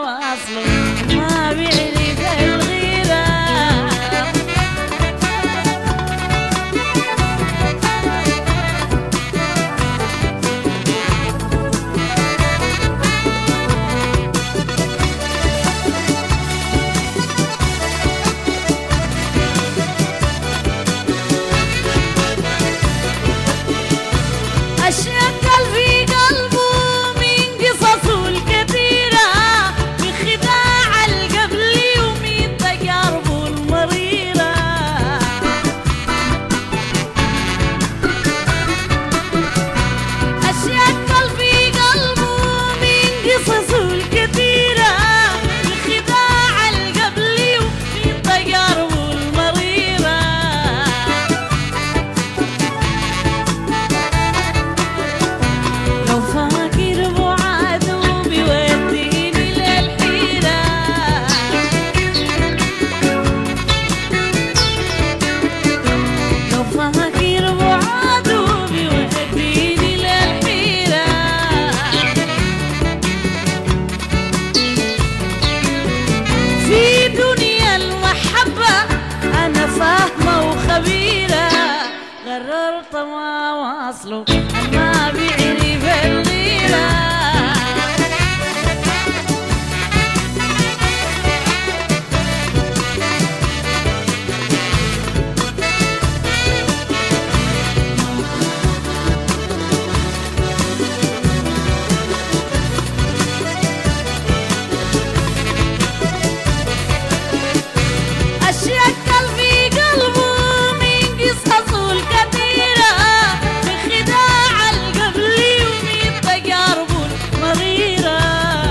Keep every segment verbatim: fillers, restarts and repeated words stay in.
واصله ما بيعرف الغيرة. الشكل في قلبه من قصصه الكثيرة، من خداع القبل ومن تجاربه المريرة. الشكل في قلبه من قصصه الكثيرة، من خداع القبل ومن تجاربه المريرة. لو فاكر بعاده بيوديني للحيرة، لو فاكر بعاده بيوديني للحيرة. في دنيا المحبة أنا فاهمة وخبيرة، قررت ما واصله ما بيعرف الغيرة. الشكل في قلبه من قصصه الكثيرة، من خداع القبل ومن تجاربه المريرة.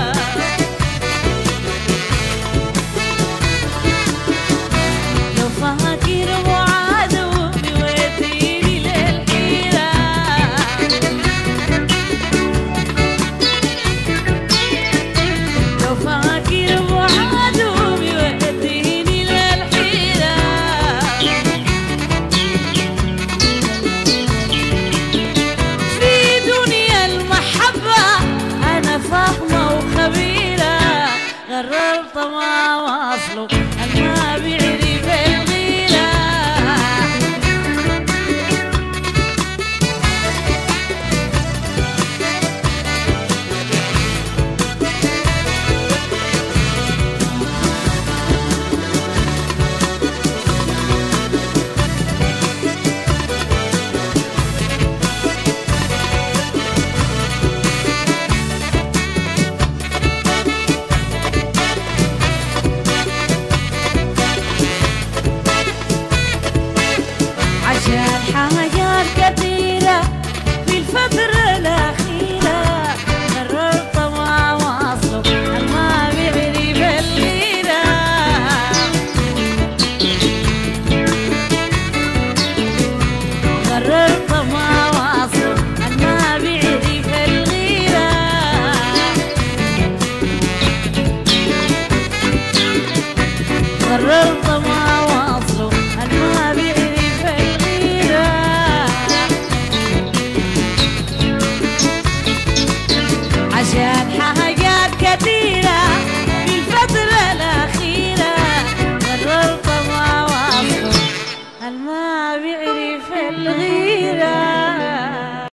لو فاكر وعاده بيوديني للحيرة، لو فاكر وعاده بيوديني للحيرة. في دنيا المحبة أنا فاهمة وخبيرة، قررت ما واصله ما بيعرف الغيرة. عشان حاجات كثيرة في الفترة الأخيرة، قررت ما واصله ما بيعرف الغيرة. قررت ما واصله ما بيعرف الغيرة. قررت ما